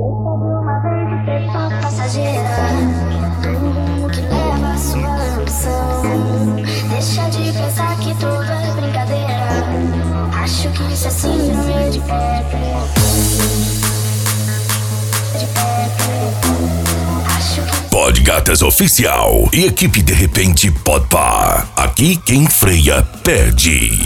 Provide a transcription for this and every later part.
uma vez de ser só passageira, que leva a sua ambição. Deixa de pensar que tudo é brincadeira. Acho que isso é síndrome de Pepe. Pod Gatas Oficial e equipe De Repente Podpar. Aqui quem freia perde.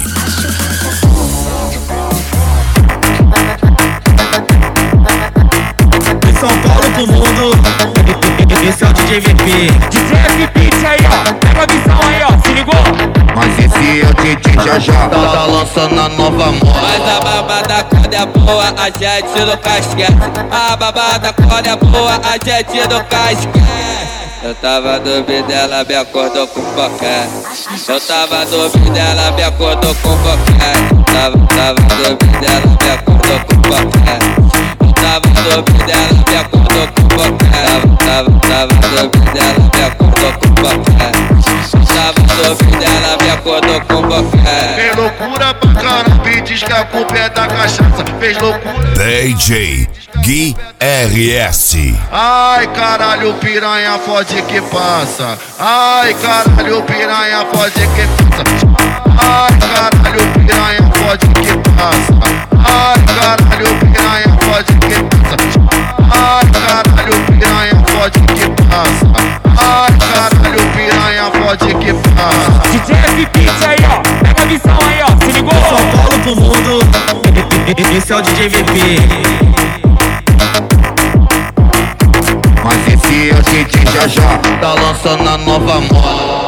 De São Paulo pro mundo, esse é o DJ VP. DJ VP aí ó, pega a visão aí ó, se ligou? Mas esse é o DJ já tá lançando a nova moda. Mas a babada quando é boa, a gente no casquete. A babada quando é boa, a gente no casquete. Eu tava duvidando, ela me acordou com boquete. Eu tava duvidando, ela me acordou com boquete. Tava duvidando, ela me acordou com boquete. Eu tava duvidando, ela me acordou com boquete. Tava duvidando, ela me acordou com boquete. Tava duvidando, ela me acordou com boquete. Fez loucura pra caramba e diz que a culpa é da cachaça. Fez loucura. DJ Gui RS. Ai caralho, piranha fode que passa. Ai caralho, piranha fode que passa. Ai caralho, piranha fode que passa. Ai caralho, piranha fode que passa. Ai caralho, piranha fode que passa. Ai caralho, piranha fode que passa. DJ VP aí ó, pega a visão aí ó, se ligou? De São Paulo pro mundo, esse é o DJ VP. Mas esse é o DJ já tá lançando a nova moda.